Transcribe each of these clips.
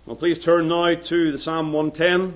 Well, please turn now to the Psalm 110.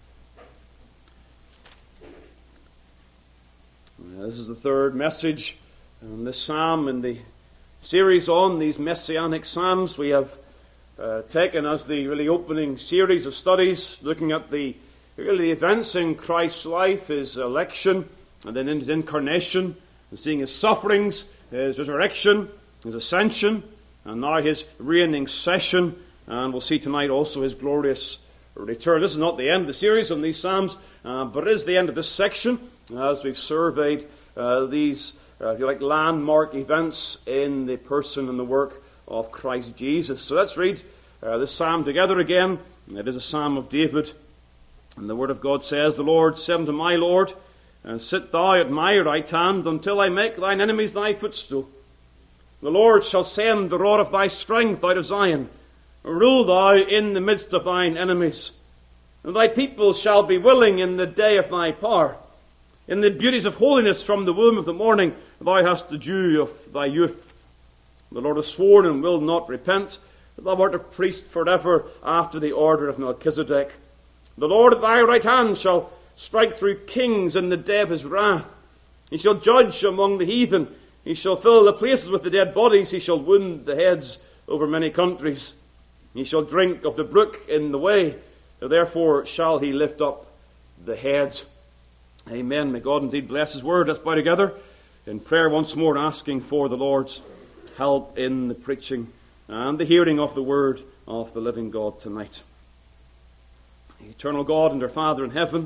This is the third message on this psalm in the series on these Messianic Psalms. We have taken as the really opening series of studies, looking at the events in Christ's life, his election, and then his incarnation, and seeing his sufferings, his resurrection, his ascension, and now his reigning session. And we'll see tonight also his glorious return. This is not the end of the series on these Psalms, but it is the end of this section as we've surveyed these, if you like, landmark events in the person and the work of Christ Jesus. So let's read this Psalm together again. It is a Psalm of David. And the Word of God says, "The Lord said unto my Lord, and sit thou at my right hand until I make thine enemies thy footstool. The Lord shall send the rod of thy strength out of Zion. Rule thou in the midst of thine enemies. And thy people shall be willing in the day of thy power. In the beauties of holiness from the womb of the morning, thou hast the dew of thy youth. The Lord has sworn and will not repent, that thou art a priest forever after the order of Melchizedek. The Lord at thy right hand shall strike through kings in the day of his wrath. He shall judge among the heathen. He shall fill the places with the dead bodies. He shall wound the heads over many countries. He shall drink of the brook in the way. Therefore shall he lift up the heads." Amen. May God indeed bless his word. Let's bow together in prayer once more, asking for the Lord's help in the preaching and the hearing of the word of the living God tonight. Eternal God and our Father in heaven,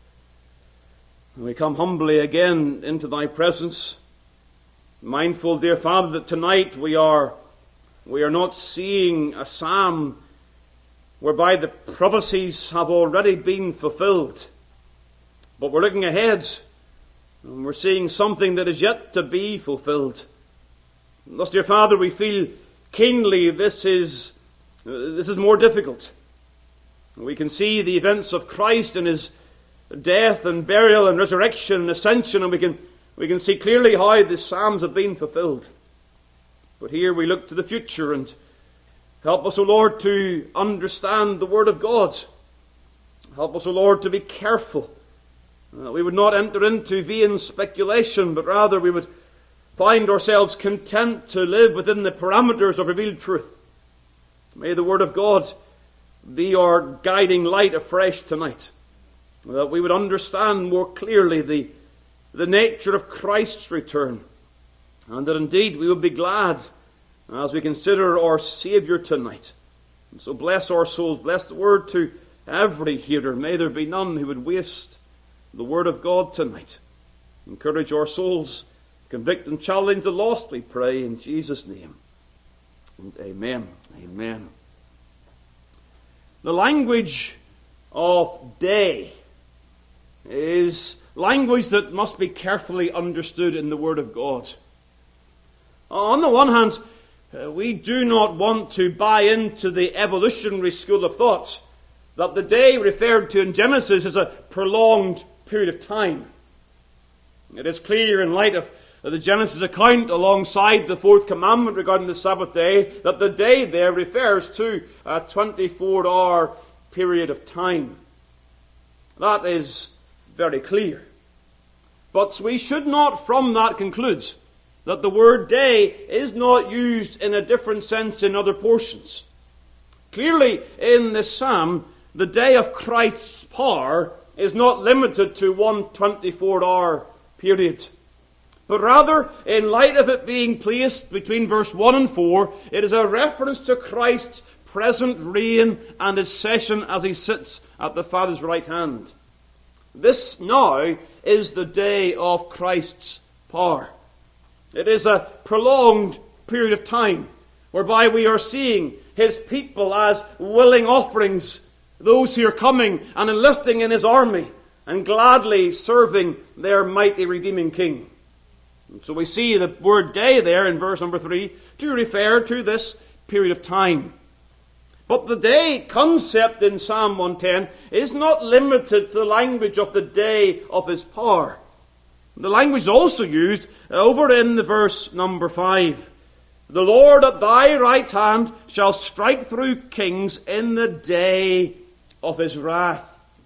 we come humbly again into thy presence, mindful, dear Father, that tonight we are not seeing a psalm whereby the prophecies have already been fulfilled. But we're looking ahead, and we're seeing something that is yet to be fulfilled. And thus, dear Father, we feel keenly this is more difficult. We can see the events of Christ and his death and burial and resurrection and ascension, and we can see clearly how the psalms have been fulfilled. But here we look to the future, and help us, O Lord, to understand the Word of God. Help us, O Lord, to be careful. We would not enter into vain speculation, but rather we would find ourselves content to live within the parameters of revealed truth. May the Word of God be our guiding light afresh tonight, that we would understand more clearly the nature of Christ's return, and that indeed we would be glad as we consider our Saviour tonight. And so bless our souls, bless the word to every hearer. May there be none who would waste the word of God tonight. Encourage our souls, convict and challenge the lost, we pray in Jesus' name. And amen. Amen. The language of day is language that must be carefully understood in the Word of God. On the one hand, we do not want to buy into the evolutionary school of thought that the day referred to in Genesis is a prolonged period of time. It is clear in light of the Genesis account alongside the fourth commandment regarding the Sabbath day that the day there refers to a 24-hour period of time. That is very clear. But we should not from that conclude that the word day is not used in a different sense in other portions. Clearly, in this psalm, the day of Christ's power is not limited to one 24-hour period. But rather, in light of it being placed between verse 1 and 4, it is a reference to Christ's present reign and his session as he sits at the Father's right hand. This now is the day of Christ's power. It is a prolonged period of time whereby we are seeing his people as willing offerings, those who are coming and enlisting in his army and gladly serving their mighty redeeming King. And so we see the word day there in verse number 3 to refer to this period of time. But the day concept in Psalm 110 is not limited to the language of the day of his power. The language is also used over in the verse number 5. The Lord at thy right hand shall strike through kings in the day of his wrath.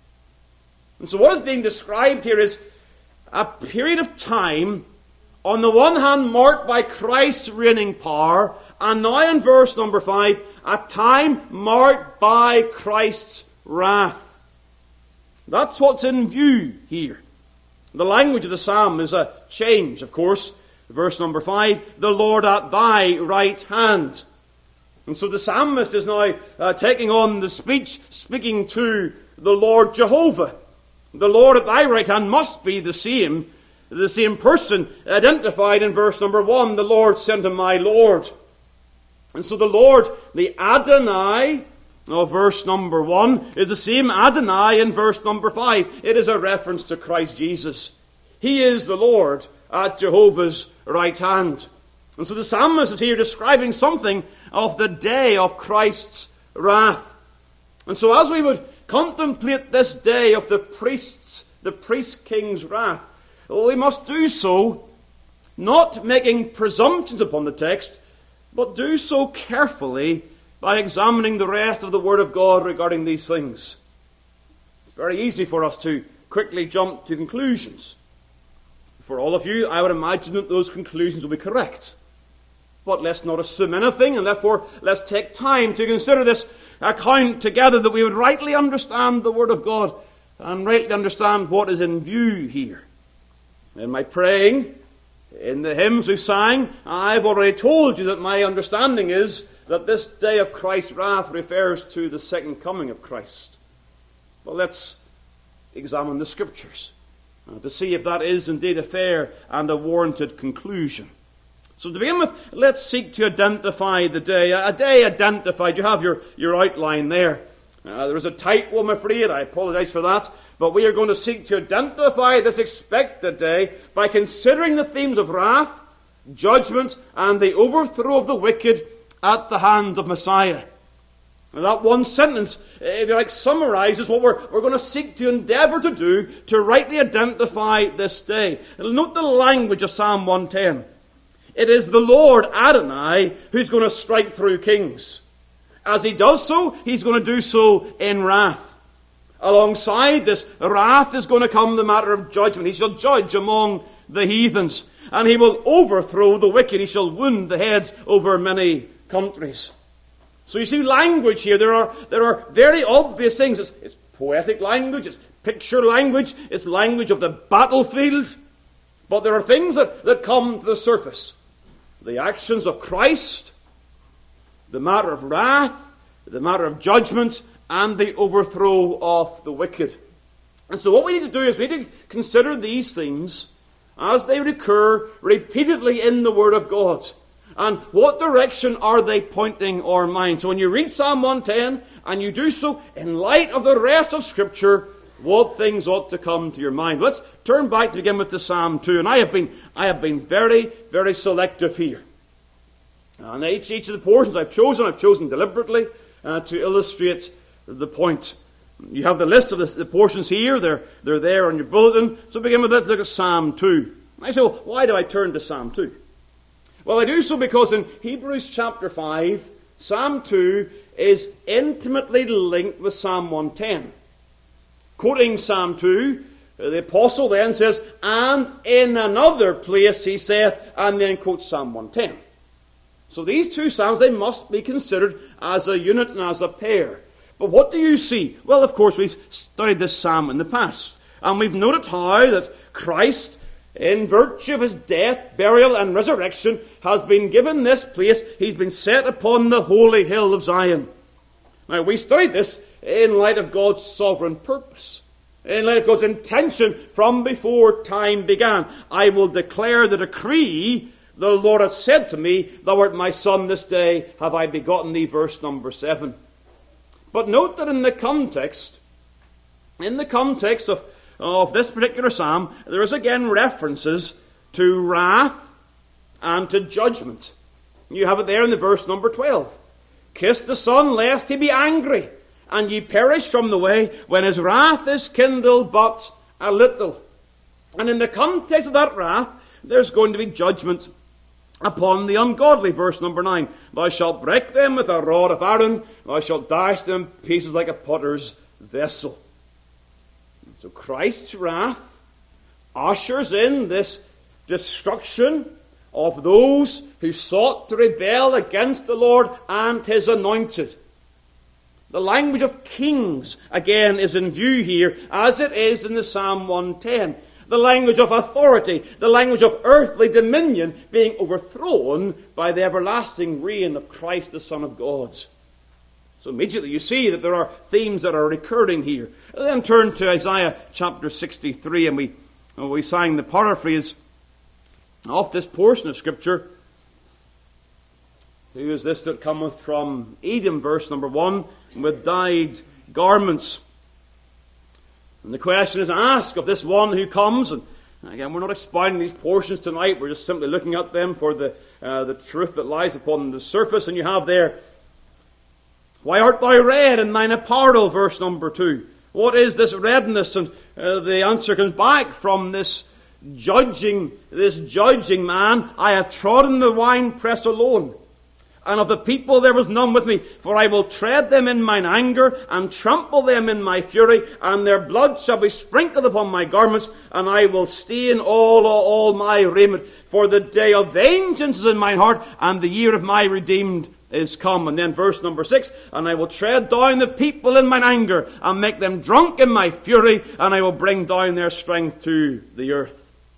And so what is being described here is a period of time, on the one hand marked by Christ's reigning power, and now in verse number 5, a time marked by Christ's wrath. That's what's in view here. The language of the psalm is a change, of course. Verse number 5, the Lord at thy right hand. And so the psalmist is now taking on the speech, speaking to the Lord Jehovah. The Lord at thy right hand must be the same person identified in verse number 1, the Lord sent him my Lord. And so the Lord, the Adonai of verse number 1, is the same Adonai in verse number 5. It is a reference to Christ Jesus. He is the Lord at Jehovah's right hand. And so the psalmist is here describing something of the day of Christ's wrath. And so as we would contemplate this day of the priest king's wrath, we must do so not making presumptions upon the text, but do so carefully by examining the rest of the Word of God regarding these things. It's very easy for us to quickly jump to conclusions. For all of you, I would imagine that those conclusions will be correct. But let's not assume anything, and therefore let's take time to consider this account together, that we would rightly understand the Word of God and rightly understand what is in view here. In my praying, in the hymns we sang, I've already told you that my understanding is that this day of Christ's wrath refers to the second coming of Christ. Well, let's examine the Scriptures to see if that is indeed a fair and a warranted conclusion. So to begin with, let's seek to identify the day. A day identified. You have your outline there. There is a typo, I'm afraid. I apologize for that. But we are going to seek to identify this expected day by considering the themes of wrath, judgment, and the overthrow of the wicked at the hand of Messiah. Now that one sentence, if you like, summarizes what we're going to seek to endeavor to do to rightly identify this day. Note the language of Psalm 110. It is the Lord Adonai who's going to strike through kings. As he does so, he's going to do so in wrath. Alongside this wrath is going to come the matter of judgment. He shall judge among the heathens, and he will overthrow the wicked. He shall wound the heads over many countries. So you see language here. There are very obvious things. It's poetic language. It's picture language. It's language of the battlefield. But there are things that come to the surface. The actions of Christ, the matter of wrath, the matter of judgment, and the overthrow of the wicked. And so what we need to do is we need to consider these things as they recur repeatedly in the Word of God. And what direction are they pointing our mind? So when you read Psalm 110, and you do so in light of the rest of Scripture, what things ought to come to your mind? Let's turn back to begin with the Psalm 2. And I have been very, very selective here. And each of the portions I've chosen deliberately to illustrate the point. You have the list of the portions here. They're there on your bulletin. So begin with, let's look at Psalm 2. I say, well, why do I turn to Psalm 2? Well, I do so because in Hebrews chapter 5, Psalm 2 is intimately linked with Psalm 110. Quoting Psalm 2, the apostle then says, and in another place he saith, and then quotes Psalm 110. So these two psalms, they must be considered as a unit and as a pair. But what do you see? Well, of course, we've studied this psalm in the past. And we've noted how that Christ, in virtue of his death, burial, and resurrection, has been given this place. He's been set upon the holy hill of Zion. Now, we studied this in light of God's sovereign purpose, in light of God's intention from before time began. I will declare the decree, the Lord hath said to me, thou art my son, this day have I begotten thee, verse number 7. But note that in the context of this particular psalm, there is again references to wrath and to judgment. You have it there in the verse number 12. Kiss the Son, lest he be angry, and ye perish from the way, when his wrath is kindled but a little. And in the context of that wrath, there's going to be judgment upon the ungodly. Verse number 9. Thou shalt break them with a rod of Aaron. Thou shalt dash them in pieces like a potter's vessel. So Christ's wrath ushers in this destruction of those who sought to rebel against the Lord and his anointed. The language of kings, again, is in view here, as it is in the Psalm 110. The language of authority, the language of earthly dominion being overthrown by the everlasting reign of Christ, the Son of God. So immediately you see that there are themes that are recurring here. And then turn to Isaiah chapter 63, and we sang the paraphrase of this portion of Scripture. Who is this that cometh from Edom, verse number 1, with dyed garments? And the question is asked of this one who comes, and again, we're not expounding these portions tonight, we're just simply looking at them for the truth that lies upon the surface. And you have there, why art thou red in thine apparel, verse number 2? What is this redness? And the answer comes back from this judging man. I have trodden the winepress alone, and of the people there was none with me. For I will tread them in mine anger, and trample them in my fury, and their blood shall be sprinkled upon my garments, and I will stain all my raiment. For the day of vengeance is in mine heart, and the year of my redeemed is come. And then verse number 6, and I will tread down the people in mine anger, and make them drunk in my fury, and I will bring down their strength to the earth.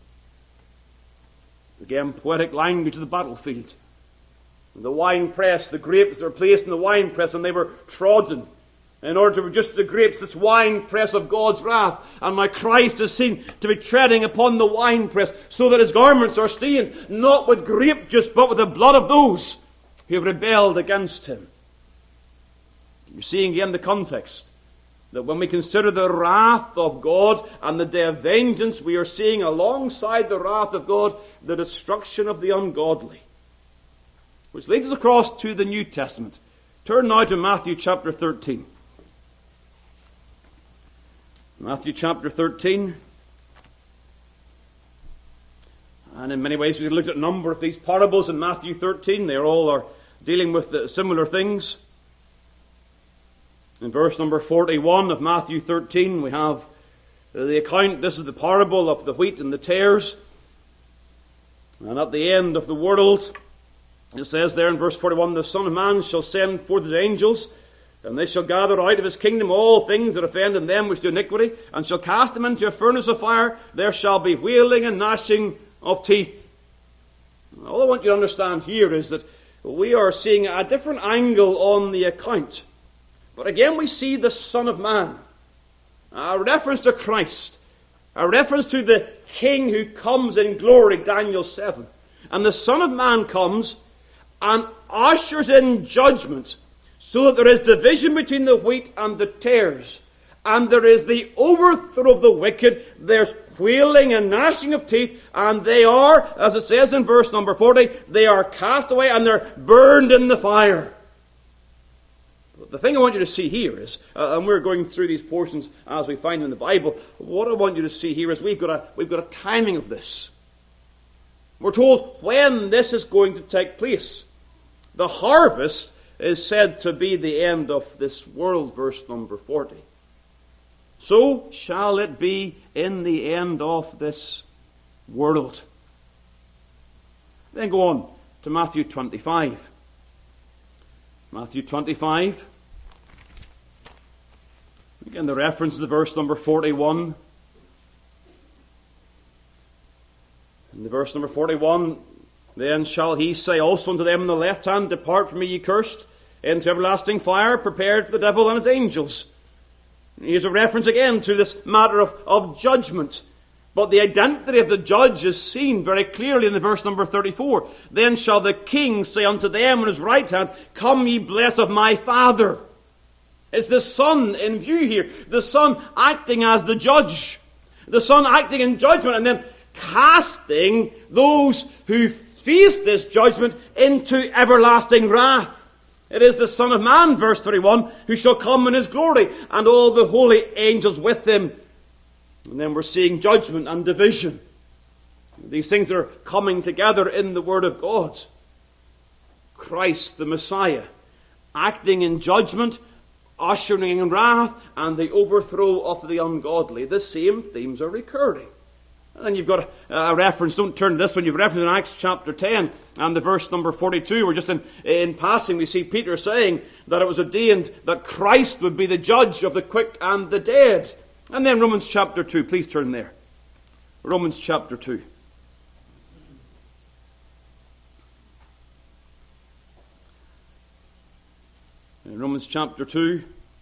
Again, poetic language of the battlefield. The winepress, the grapes that were placed in the winepress, and they were trodden in order to produce the grapes, this winepress of God's wrath. And now Christ is seen to be treading upon the winepress, so that his garments are stained, not with grape juice, but with the blood of those who have rebelled against him. You're seeing again the context, that when we consider the wrath of God and the day of vengeance, we are seeing alongside the wrath of God the destruction of the ungodly. Which leads us across to the New Testament. Turn now to Matthew chapter 13. Matthew chapter 13. And in many ways we looked at a number of these parables in Matthew 13. They all are dealing with similar things. In verse number 41 of Matthew 13 we have the account. This is the parable of the wheat and the tares. And at the end of the world, it says there in verse 41, the Son of Man shall send forth his angels, and they shall gather out of his kingdom all things that offend in them which do iniquity, and shall cast them into a furnace of fire. There shall be wailing and gnashing of teeth. All I want you to understand here is that we are seeing a different angle on the account. But again we see the Son of Man, a reference to Christ, a reference to the King who comes in glory, Daniel 7. And the Son of Man comes and ushers in judgment, so that there is division between the wheat and the tares, and there is the overthrow of the wicked. There's wailing and gnashing of teeth, and they are, as it says in verse number 40, they are cast away and they're burned in the fire. But the thing I want you to see here is, and we're going through these portions as we find them in the Bible, what I want you to see here is we've got a timing of this. We're told when this is going to take place. The harvest is said to be the end of this world, verse number 40. So shall it be in the end of this world. Then go on to Matthew 25. Matthew 25. Again, the reference to verse number 41. In the verse number 41, then shall he say also unto them on the left hand, depart from me, ye cursed, into everlasting fire, prepared for the devil and his angels. Here's a reference again to this matter of judgment. But the identity of the judge is seen very clearly in the verse number 34. Then shall the king say unto them on his right hand, come ye blessed of my Father. It's the Son in view here. The Son acting as the judge. The Son acting in judgment and then casting those who face this judgment into everlasting wrath. It is the Son of Man, verse 31, who shall come in his glory, and all the holy angels with him. And then we're seeing judgment and division. These things are coming together in the Word of God. Christ, the Messiah, acting in judgment, ushering in wrath, and the overthrow of the ungodly. The same themes are recurring. And then you've got a reference, don't turn to this one, you've referenced in Acts chapter 10 and the verse number 42, where just in passing we see Peter saying that it was ordained that Christ would be the judge of the quick and the dead. And then Romans chapter 2, please turn there. Romans chapter 2. In Romans chapter 2,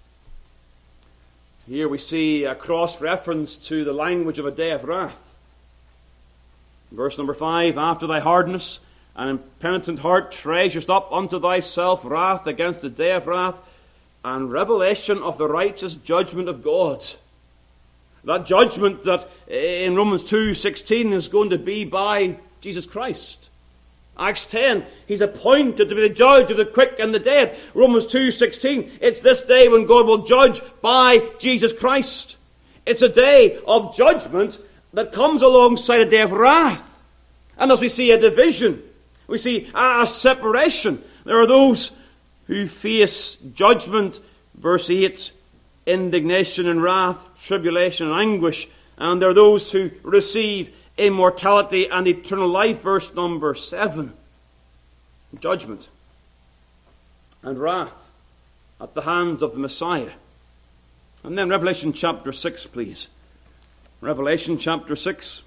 here we see a cross-reference to the language of a day of wrath. Verse number 5, after thy hardness and impenitent heart treasurest up unto thyself wrath against the day of wrath and revelation of the righteous judgment of God. That judgment that in Romans 2:16 is going to be by Jesus Christ. Acts 10, he's appointed to be the judge of the quick and the dead. Romans 2:16, it's this day when God will judge by Jesus Christ. It's a day of judgment that comes alongside a day of wrath. And as we see a division, we see a separation. There are those who face judgment, verse 8, indignation and wrath, tribulation and anguish. And there are those who receive immortality and eternal life, verse number 7. Judgment and wrath at the hands of the Messiah. And then Revelation chapter 6, please. Revelation chapter 6.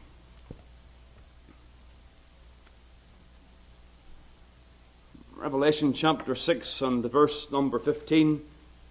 Revelation chapter 6 and the verse number 15.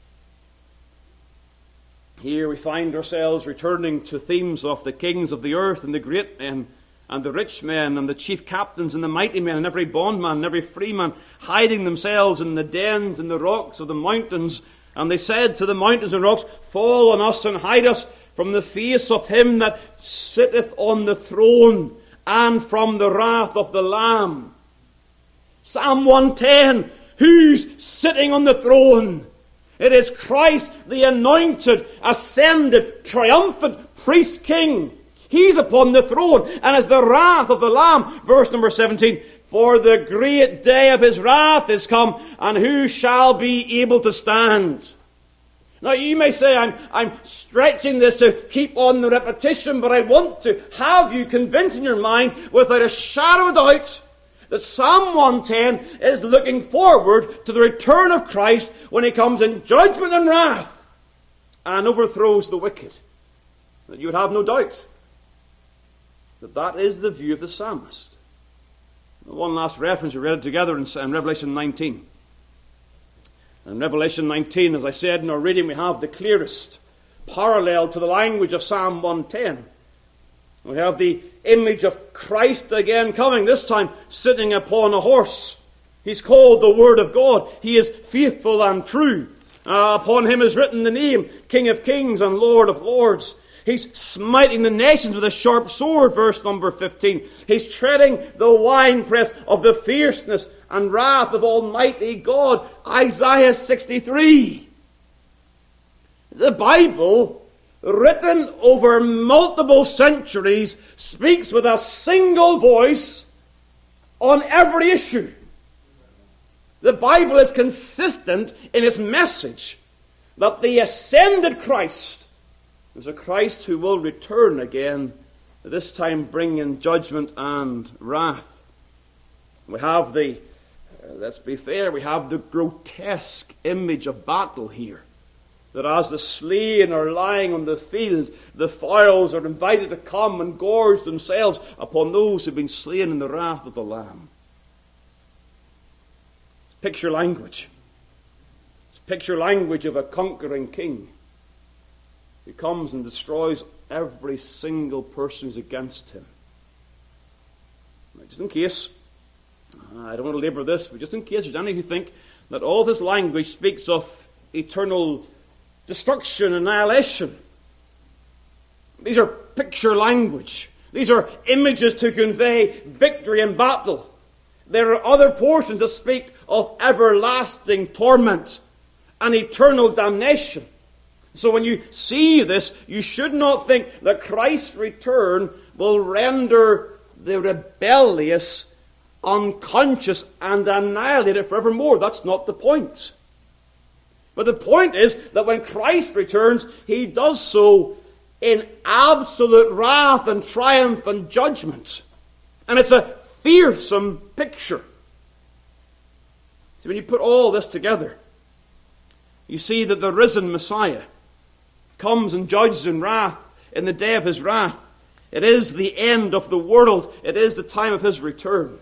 Here we find ourselves returning to themes of the kings of the earth and the great men and the rich men and the chief captains and the mighty men and every bondman and every freeman hiding themselves in the dens and the rocks of the mountains. And they said to the mountains and rocks, fall on us and hide us from the face of him that sitteth on the throne and from the wrath of the Lamb. Psalm 110, who's sitting on the throne? It is Christ, the anointed, ascended, triumphant priest king. He's upon the throne, and as the wrath of the Lamb, verse number 17, for the great day of his wrath is come, and who shall be able to stand? Now you may say, I'm stretching this to keep on the repetition, but I want to have you convinced in your mind, without a shadow of doubt, that Psalm 110 is looking forward to the return of Christ when he comes in judgment and wrath and overthrows the wicked. That you would have no doubt that that is the view of the psalmist. One last reference, we read it together in Revelation 19. In Revelation 19, as I said in our reading, we have the clearest parallel to the language of Psalm 110. We have the image of Christ again coming, this time sitting upon a horse. He's called the Word of God. He is faithful and true. Upon him is written the name, King of Kings and Lord of Lords. He's smiting the nations with a sharp sword, verse number 15. He's treading the winepress of the fierceness and wrath of Almighty God, Isaiah 63. The Bible, written over multiple centuries, speaks with a single voice on every issue. The Bible is consistent in its message that the ascended Christ is a Christ who will return again, this time bringing judgment and wrath. We have let's be fair, we have the grotesque image of battle here. That as the slain are lying on the field, the fowls are invited to come and gorge themselves upon those who have been slain in the wrath of the Lamb. It's picture language. It's picture language of a conquering king who comes and destroys every single person who's against him. Now, just in case, I don't want to labour this, but just in case there's any who think that all this language speaks of eternal destruction, annihilation. These are picture language. These are images to convey victory in battle. There are other portions that speak of everlasting torment and eternal damnation. So when you see this, you should not think that Christ's return will render the rebellious unconscious and annihilated forevermore. That's not the point. But the point is that when Christ returns, he does so in absolute wrath and triumph and judgment. And it's a fearsome picture. So when you put all this together, you see that the risen Messiah comes and judges in wrath in the day of his wrath. It is the end of the world. It is the time of his return.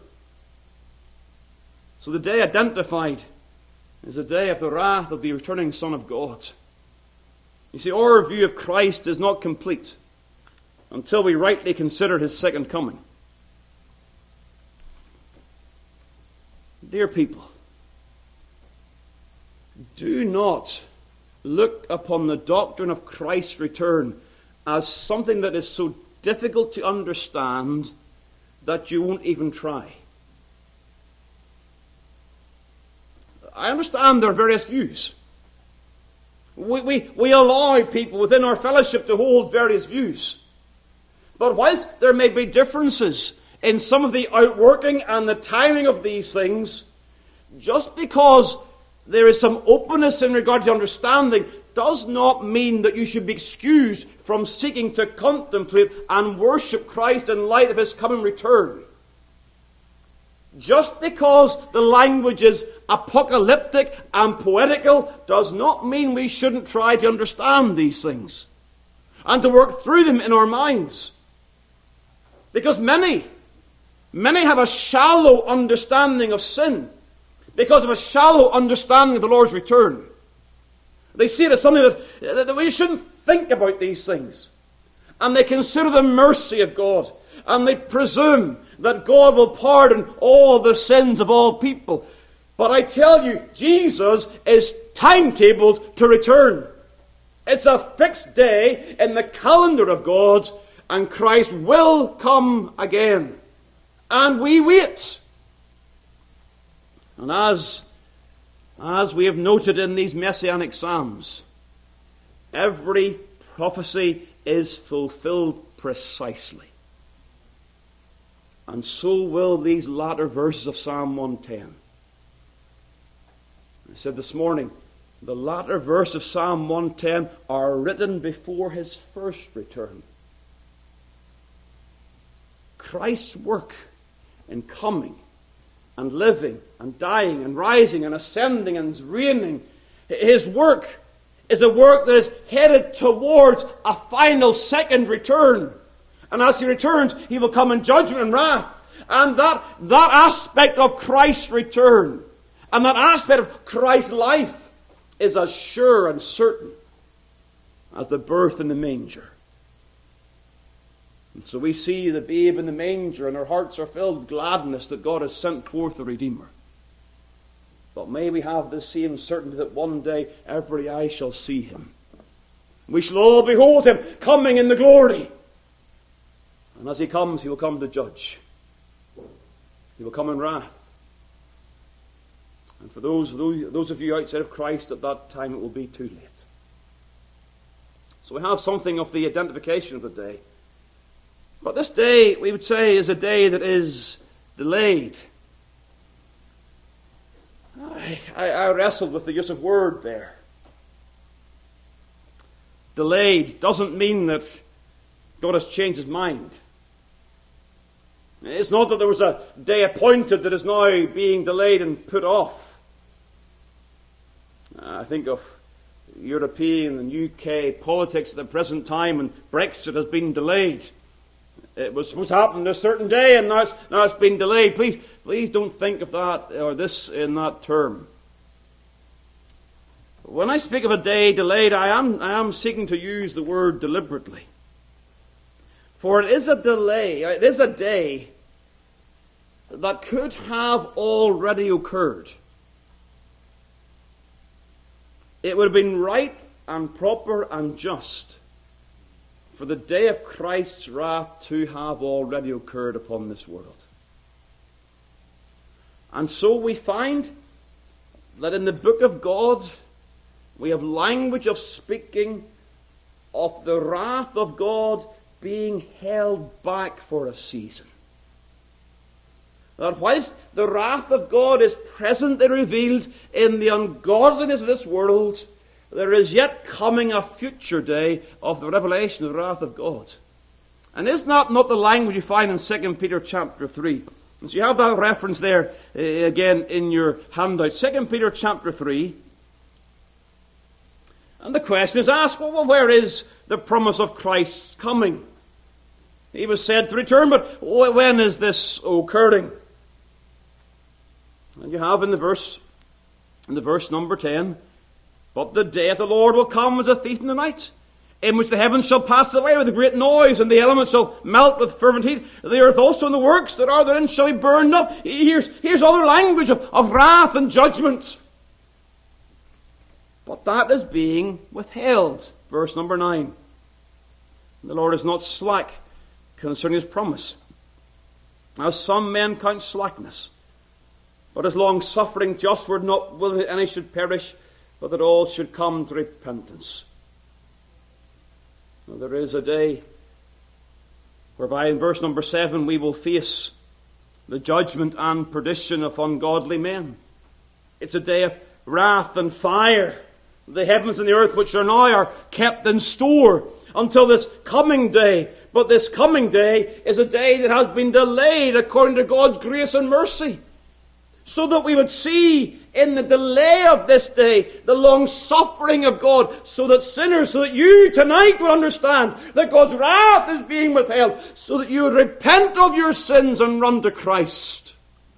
So the day identified is the day of the wrath of the returning Son of God. You see, our view of Christ is not complete until we rightly consider his second coming. Dear people, do not look upon the doctrine of Christ's return as something that is so difficult to understand that you won't even try. I understand there are various views. We allow people within our fellowship to hold various views. But whilst there may be differences in some of the outworking and the timing of these things, just because there is some openness in regard to understanding does not mean that you should be excused from seeking to contemplate and worship Christ in light of his coming return. Just because the language is apocalyptic and poetical does not mean we shouldn't try to understand these things and to work through them in our minds. Because many have a shallow understanding of sin because of a shallow understanding of the Lord's return. They see it as something that we shouldn't think about these things. And they consider the mercy of God. And they presume that God will pardon all the sins of all people. But I tell you, Jesus is timetabled to return. It's a fixed day in the calendar of God, and Christ will come again. And we wait. And as we have noted in these Messianic Psalms, every prophecy is fulfilled precisely. And so will these latter verses of Psalm 110. I said this morning, the latter verse of Psalm 110 are written before his first return. Christ's work in coming and living and dying and rising and ascending and reigning, his work is a work that is headed towards a final second return. And as he returns, he will come in judgment and wrath. And that aspect of Christ's return and that aspect of Christ's life is as sure and certain as the birth in the manger. And so we see the babe in the manger and our hearts are filled with gladness that God has sent forth a Redeemer. But may we have the same certainty that one day every eye shall see him. We shall all behold him coming in the glory. And as he comes, he will come to judge. He will come in wrath. And for those of you outside of Christ at that time, it will be too late. So we have something of the identification of the day. But this day, we would say, is a day that is delayed. I wrestled with the use of word there. Delayed doesn't mean that God has changed his mind. It's not that there was a day appointed that is now being delayed and put off. I think of European and UK politics at the present time, and Brexit has been delayed. It was supposed to happen on a certain day, and now it's been delayed. Please don't think of that or this in that term. When I speak of a day delayed, I am seeking to use the word deliberately. For it is a delay, it is a day that could have already occurred. It would have been right and proper and just for the day of Christ's wrath to have already occurred upon this world. And so we find that in the book of God, we have language of speaking of the wrath of God being held back for a season. That whilst the wrath of God is presently revealed in the ungodliness of this world, there is yet coming a future day of the revelation of the wrath of God. And is that not the language you find in 2 Peter chapter 3? And so you have that reference there again in your handout. 2 Peter chapter 3. And the question is asked, well, where is the promise of Christ's coming? He was said to return, but when is this occurring? And you have in the verse number 10, but the day of the Lord will come as a thief in the night, in which the heavens shall pass away with a great noise, and the elements shall melt with fervent heat. The earth also and the works that are therein shall be burned up. Here's other language of wrath and judgment. But that is being withheld. Verse number 9. The Lord is not slack concerning his promise, as some men count slackness, but is long-suffering to usward, not willing that any should perish, but that all should come to repentance. Now, there is a day whereby in verse number 7 we will face the judgment and perdition of ungodly men. It's a day of wrath and fire. The heavens and the earth which are now are kept in store until this coming day. But this coming day is a day that has been delayed according to God's grace and mercy, so that we would see in the delay of this day the long suffering of God, so that sinners, so that you tonight will understand that God's wrath is being withheld, so that you would repent of your sins and run to Christ.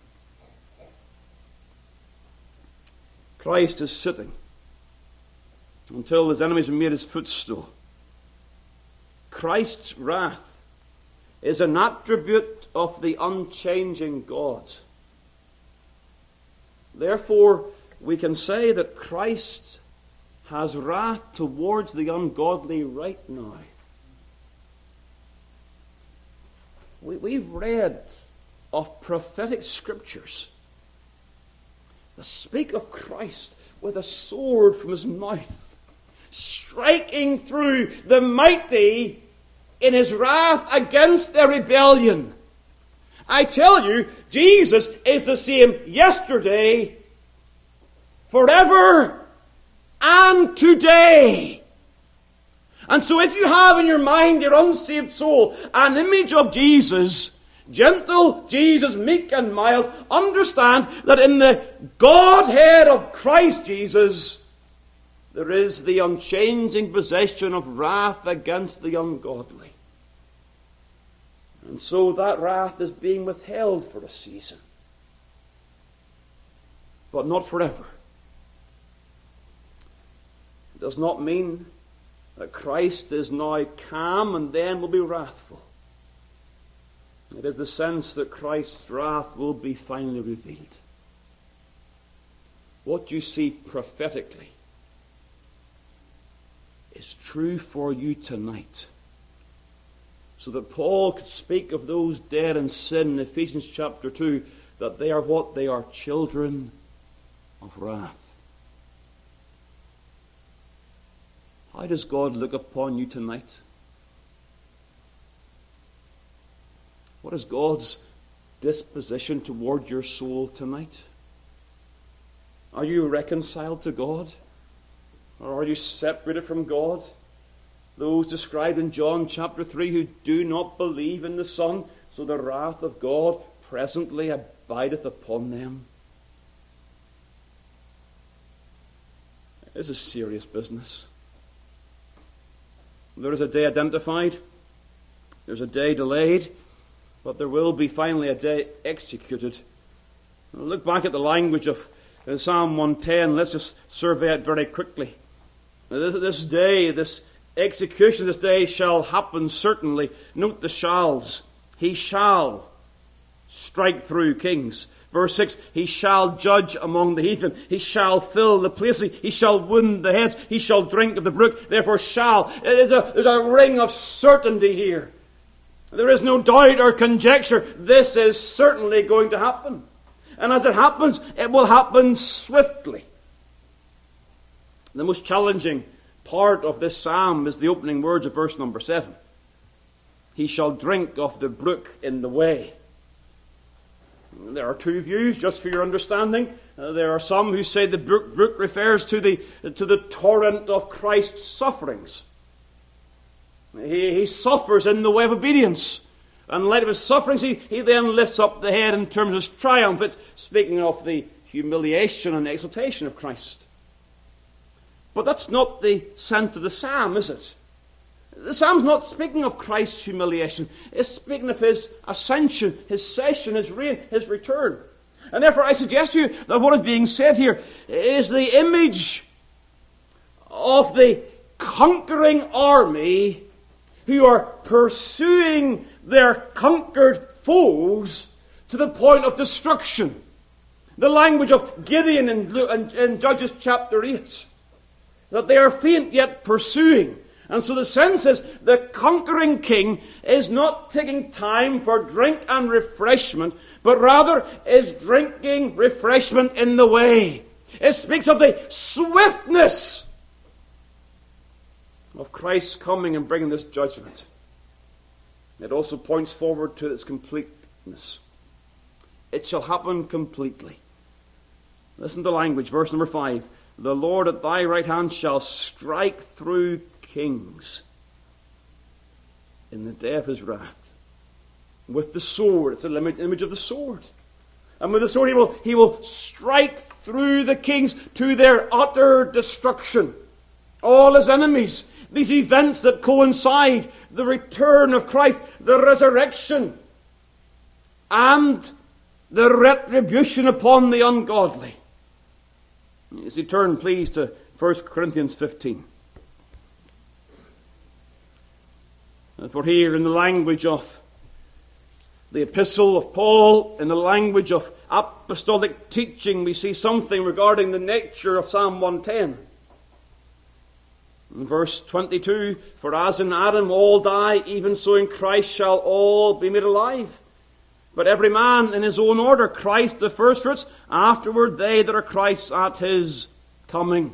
Christ is sitting until his enemies are made his footstool. Christ's wrath is an attribute of the unchanging God. Therefore, we can say that Christ has wrath towards the ungodly right now. We've read of prophetic scriptures that speak of Christ with a sword from his mouth, striking through the mighty in his wrath against their rebellion. I tell you, Jesus is the same yesterday, forever, and today. And so if you have in your mind, your unsaved soul, an image of Jesus, gentle Jesus, meek and mild, understand that in the Godhead of Christ Jesus, there is the unchanging possession of wrath against the ungodly. And so that wrath is being withheld for a season, but not forever. It does not mean that Christ is now calm and then will be wrathful. It is the sense that Christ's wrath will be finally revealed. What you see prophetically is true for you tonight. So that Paul could speak of those dead in sin in Ephesians chapter 2, that they are what? They are children of wrath. How does God look upon you tonight? What is God's disposition toward your soul tonight? Are you reconciled to God? Or are you separated from God? Those described in John chapter 3 who do not believe in the Son, so the wrath of God presently abideth upon them. This is serious business. There is a day identified, there's a day delayed, but there will be finally a day executed. Now look back at the language of Psalm 110. Let's just survey it very quickly. Now this day, this execution, this day shall happen certainly. Note the shalls. He shall strike through kings. Verse 6, he shall judge among the heathen. He shall fill the place. He shall wound the heads. He shall drink of the brook. Therefore shall. There's a ring of certainty here. There is no doubt or conjecture. This is certainly going to happen. And as it happens, it will happen swiftly. The most challenging part of this psalm is the opening words of verse number 7. he shall drink of the brook in the way. There are two views, just for your understanding. There are some who say the brook refers to the torrent of Christ's sufferings. He suffers in the way of obedience. And in light of his sufferings, he then lifts up the head in terms of his triumph. It's speaking of the humiliation and exaltation of Christ. But that's not the sense of the psalm, is it? The psalm's not speaking of Christ's humiliation. It's speaking of his ascension, his session, his reign, his return. And therefore I suggest to you that what is being said here is the image of the conquering army who are pursuing their conquered foes to the point of destruction. The language of Gideon in Judges chapter 8. That they are faint yet pursuing. And so the sense is the conquering king is not taking time for drink and refreshment, but rather is drinking refreshment in the way. It speaks of the swiftness of Christ's coming and bringing this judgment. It also points forward to its completeness. It shall happen completely. Listen to language, verse number 5. The Lord at thy right hand shall strike through kings in the day of his wrath. With the sword. It's an image of the sword. And with the sword he will strike through the kings to their utter destruction. All his enemies. These events that coincide. The return of Christ. The resurrection. And the retribution upon the ungodly. As you turn, please, to 1 Corinthians 15. For here, in the language of the epistle of Paul, in the language of apostolic teaching, we see something regarding the nature of Psalm 110. In verse 22, for as in Adam all die, even so in Christ shall all be made alive. But every man in his own order, Christ the firstfruits, afterward they that are Christ's at his coming.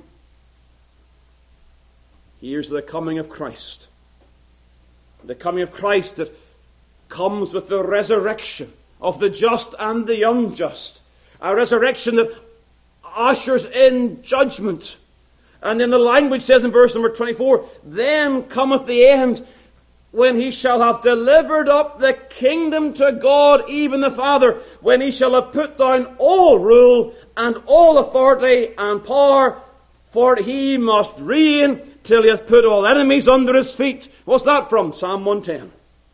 Here's the coming of Christ. The coming of Christ that comes with the resurrection of the just and the unjust. A resurrection that ushers in judgment. And then the language says in verse number 24, then cometh the end, when he shall have delivered up the kingdom to God, even the Father, when he shall have put down all rule and all authority and power, for he must reign till he hath put all enemies under his feet. What's that from? Psalm 110.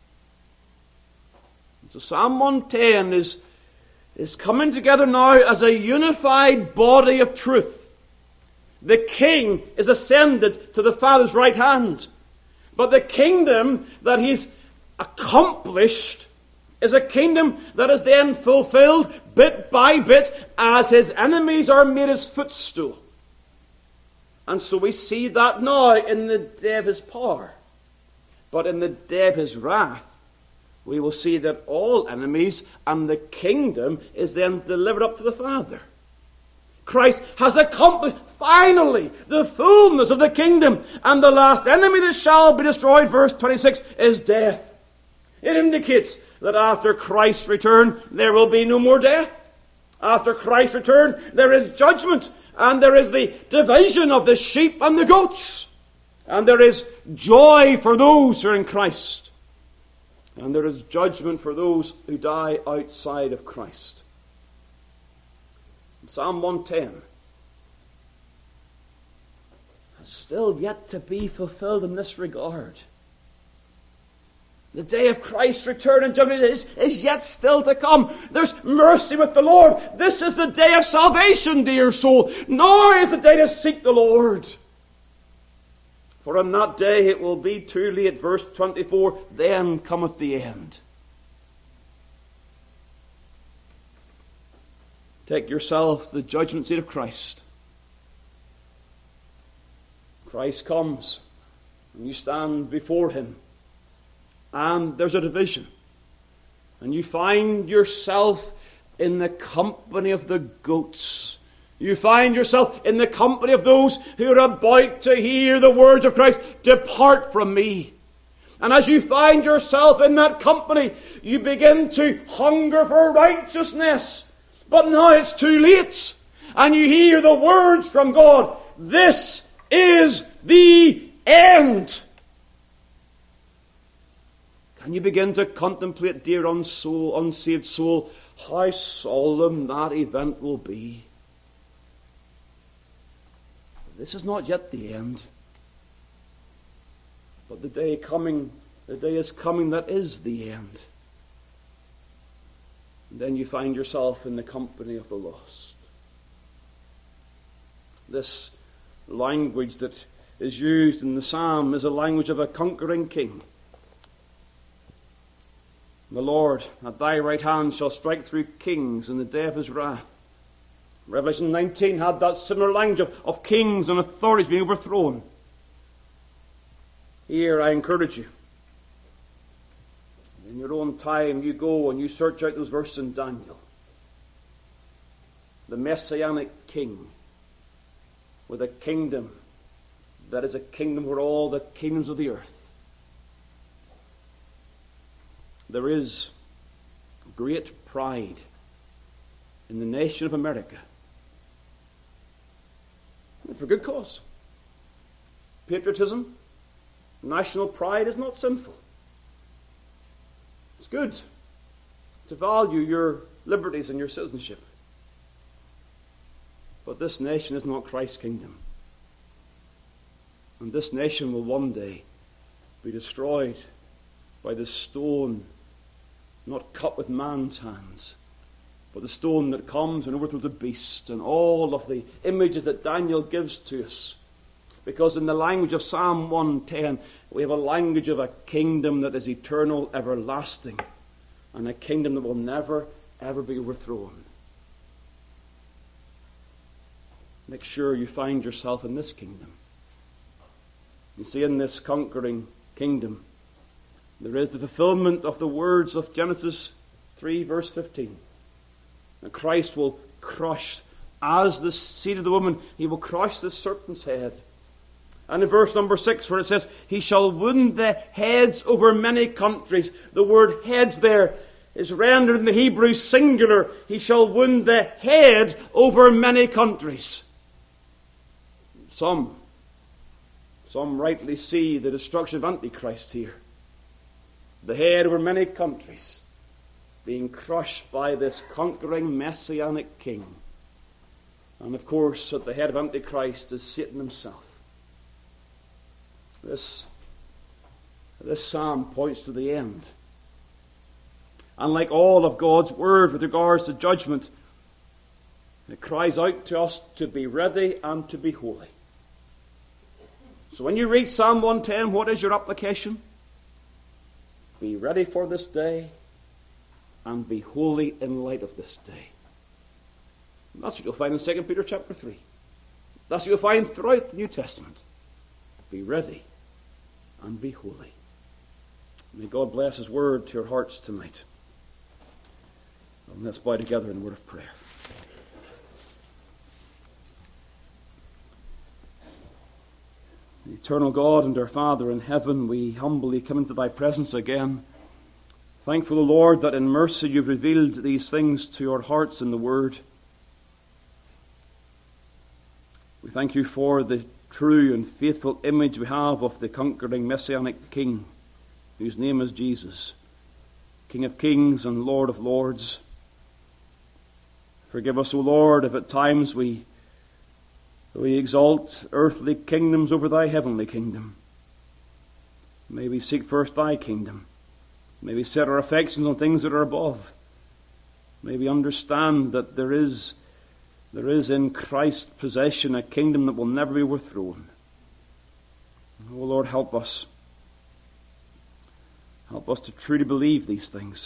So Psalm 110 is coming together now as a unified body of truth. The king is ascended to the Father's right hand. But the kingdom that he's accomplished is a kingdom that is then fulfilled bit by bit as his enemies are made his footstool. And so we see that now in the day of his power. But in the day of his wrath, we will see that all enemies and the kingdom is then delivered up to the Father. Christ has accomplished finally the fullness of the kingdom, and the last enemy that shall be destroyed, verse 26, is death. It indicates that after Christ's return there will be no more death. After Christ's return there is judgment, and there is the division of the sheep and the goats, and there is joy for those who are in Christ, and there is judgment for those who die outside of Christ. Psalm 110 has still yet to be fulfilled in this regard. The day of Christ's return and judgment is yet still to come. There's mercy with the Lord. This is the day of salvation, dear soul. Now is the day to seek the Lord. For on that day it will be too late. Verse 24, then cometh the end. Take yourself to the judgment seat of Christ. Christ comes, and you stand before him, and there's a division. And you find yourself in the company of the goats. You find yourself in the company of those who are about to hear the words of Christ, depart from me. And as you find yourself in that company, you begin to hunger for righteousness. But now it's too late. And you hear the words from God, this is the end. Can you begin to contemplate, dear unsaved soul, how solemn that event will be? This is not yet the end. But the day is coming that is the end. And then you find yourself in the company of the lost. This language that is used in the psalm is a language of a conquering king. The Lord at thy right hand shall strike through kings in the day of his wrath. Revelation 19 had that similar language of kings and authorities being overthrown. Here I encourage you. In your own time you go and you search out those verses in Daniel. The Messianic king with a kingdom that is a kingdom where all the kingdoms of the earth. There is great pride in the nation of America. And for good cause. Patriotism, national pride is not sinful. It's good to value your liberties and your citizenship. But this nation is not Christ's kingdom. And this nation will one day be destroyed by the stone not cut with man's hands, but the stone that comes and overthrows the beast, and all of the images that Daniel gives to us. Because in the language of Psalm 110, we have a language of a kingdom that is eternal, everlasting, and a kingdom that will never, ever be overthrown. Make sure you find yourself in this kingdom. You see, in this conquering kingdom, there is the fulfillment of the words of Genesis 3, verse 15. And Christ will crush, as the seed of the woman, he will crush the serpent's head. And in verse number 6, where it says, he shall wound the heads over many countries. The word heads there is rendered in the Hebrew singular. He shall wound the head over many countries. Some rightly see the destruction of Antichrist here. The head over many countries being crushed by this conquering messianic king. And of course, at the head of Antichrist is Satan himself. This psalm points to the end. And like all of God's word with regards to judgment, it cries out to us to be ready and to be holy. So when you read Psalm 110, what is your application? Be ready for this day and be holy in light of this day. And that's what you'll find in 2 Peter chapter 3. That's what you'll find throughout the New Testament. Be ready and be holy. May God bless his word to your hearts tonight. And let's bow together in a word of prayer. Eternal God and our Father in heaven, we humbly come into thy presence again. Thankful, O Lord, that in mercy you've revealed these things to our hearts in the Word. We thank you for the true and faithful image we have of the conquering Messianic King, whose name is Jesus, King of kings and Lord of lords. Forgive us, O Lord, if at times we exalt earthly kingdoms over thy heavenly kingdom. May we seek first thy kingdom. May we set our affections on things that are above. May we understand that there is in Christ's possession a kingdom that will never be overthrown. O Lord, help us. Help us to truly believe these things.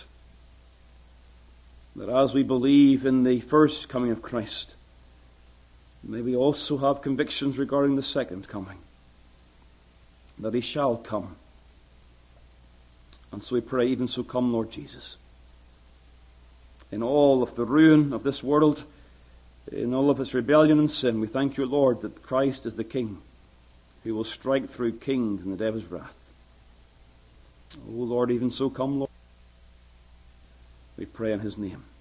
That as we believe in the first coming of Christ, may we also have convictions regarding the second coming, that he shall come. And so we pray, even so come, Lord Jesus. In all of the ruin of this world, in all of its rebellion and sin, we thank you, Lord, that Christ is the King who will strike through kings in the day of his wrath. Oh Lord, even so come, Lord. We pray in his name.